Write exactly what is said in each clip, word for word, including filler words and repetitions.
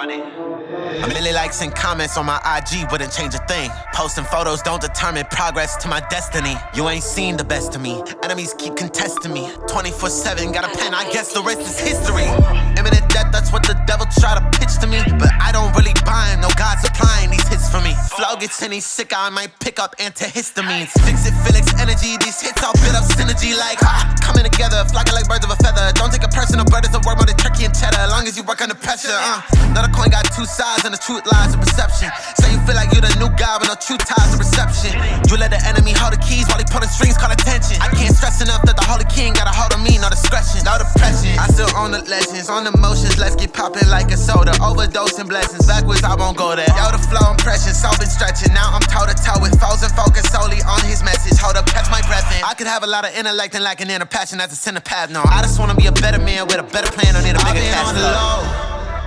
Money. A million likes and comments on my I G wouldn't change a thing. Posting photos don't determine progress to my destiny. You ain't seen the best of me. Enemies keep contesting me. twenty-four seven, got a pen, I guess the rest is history. Imminent death, that's what the devil try to pitch to me. But I don't really buy him, no God supplying these hits for me. Flow gets any sicker, I might pick up antihistamines. Fix it, Felix energy, these hits all build up synergy like ha, coming together, flocking like birds of a feather. Don't take a personal, bird is a word more than turkey and cheddar. As long as you work under pressure, uh. Now the coin got two sides and the truth lies in perception. So you feel like you the new guy with no true ties of reception. You let the enemy hold the keys while he pulling strings, call attention. I can't stress enough that the Holy King got a hold of me, no discretion, no depression. I still own the legends, on the motions, let's get popping like a soda. Overdosing blessings, backwards I won't go there. Yo, the flow impression, so been stretching. Now I'm toe to toe with foes and focus solely on his message. Hold up, catch my breath in. I could have a lot of intellect and lack an inner passion as a center path. No, I just wanna be a better man with a better plan. I need a bigger cash flow.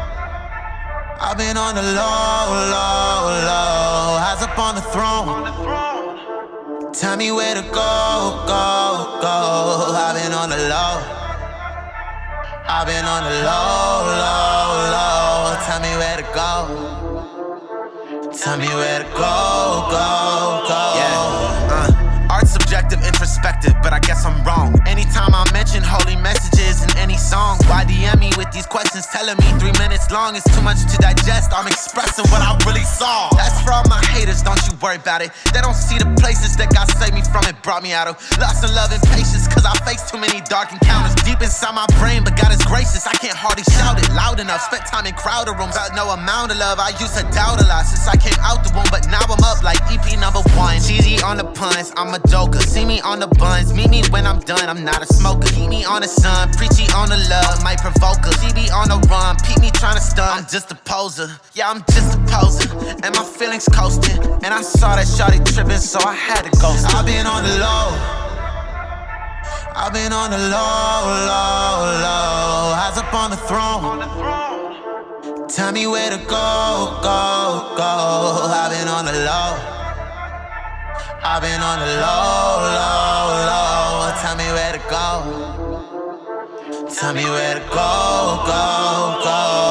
I've been on the low, low, low, eyes up on the throne. Tell me where to go, go, go. I've been on the low. I've been on the low, low, low. Tell me where to go. Tell me where to go, go, go. Yeah. Uh. Art's subjective, introspective, but I guess I'm wrong. Anytime I mention holy messages in any song, why D M me with these questions telling me three minutes long is too much to digest? I'm expressing what I really saw. That's for all my haters, don't you worry about it. They don't see the places that God saved me from it, brought me out of. Lost in love and patience, cause I faced too many dark encounters. Deep inside my brain, but God is gracious, I can't hardly shout it loud enough. Spent time in crowded rooms, felt no amount of love. I used to doubt a lot since I came out the womb, but now I'm up like E P number one. Cheesy on the puns, I'm a joker. See me on the buns, meet me when I'm done, I'm not a smoker. Keep me on the sun, preachy on the love, might provoke her. She be on the run, peep me tryna stun. I'm just a poser, yeah, I'm just a poser. And my feelings coasting, and I saw that shawty tripping, so I had to ghost her. I've been on the low, I've been on the low, low, low, eyes up on the throne. Tell me where to go, go, go. I've been on the low, I've been on the low, low, low. Tell me where to go. Tell me where to go, go, go.